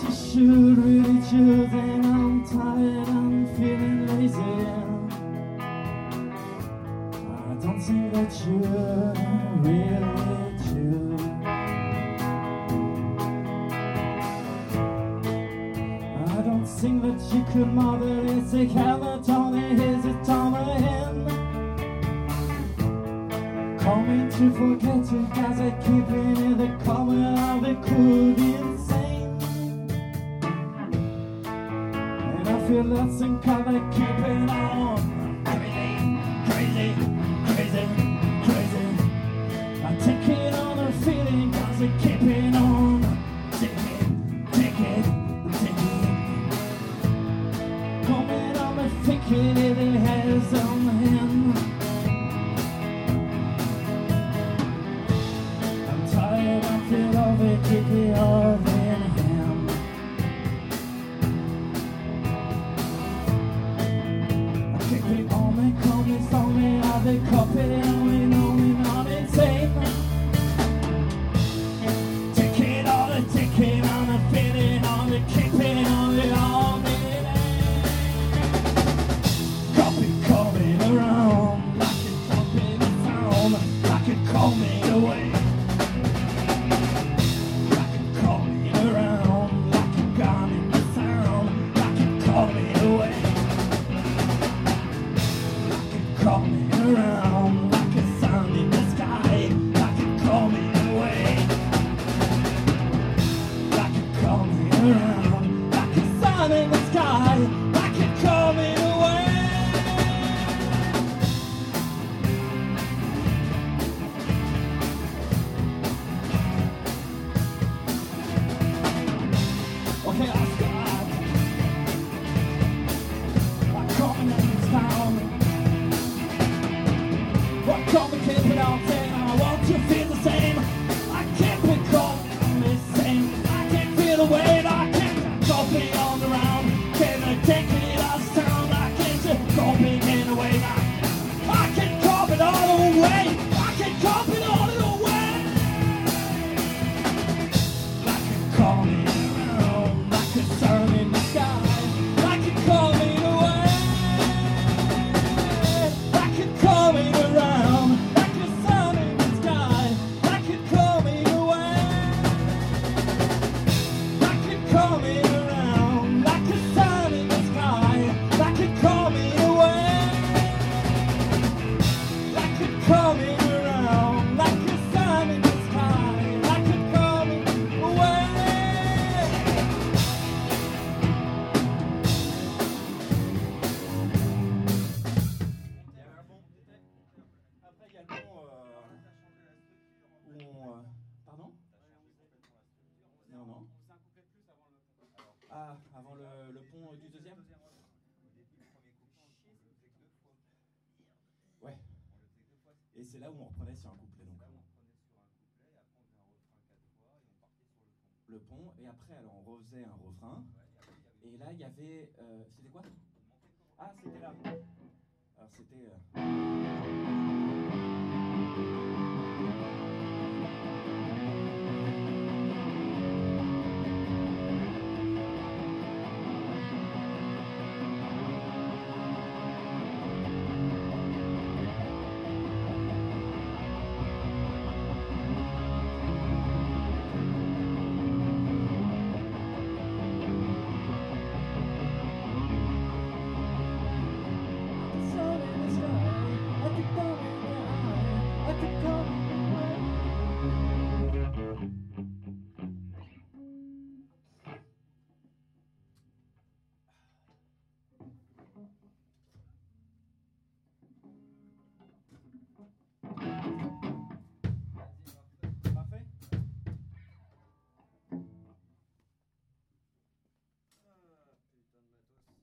should really choose, and I'm tired, I'm feeling lazy. I don't think that you really choose. I don't think that you could mother this, a California, here's a Tom hen. Coming to forget you guys are keeping in the corner of the could be insane. And I feel lots and color keeping on. Crazy, crazy, crazy, crazy. I take it on a feeling cause I'm keeping on. Take it, take it, take it. Coming on and thinking it has on him. Keep it all in him. Keep it on me, call me, phone me, I've been copied on insane. Take it on and take it on and fit it on and keep it on it all me. Copy, call me around like it copy the sound, like it call me away. Around like a sun in the sky, like it call me away. Like it call me around like a sun in the sky, like it call me away. Okay, I'll start. Like coming in this town. What complicated out there, I want to feel the same. I can't be calling the same. I can't feel the weight, I can't copy on the round. Can I take it last sound? I can't copy in a way. I can copy it all the way. I can copy it all the way. Like it call me around, like a sun in the sky. Like it call me away. Like it call me around. Pardon? Non, non. Ah, avant le pont du deuxième? Ouais. Et c'est là où on reprenait sur un couplet. Donc. Le pont, et après, alors on refaisait un refrain. Et là, il y avait. C'était quoi? Ah, c'était là. Alors c'était.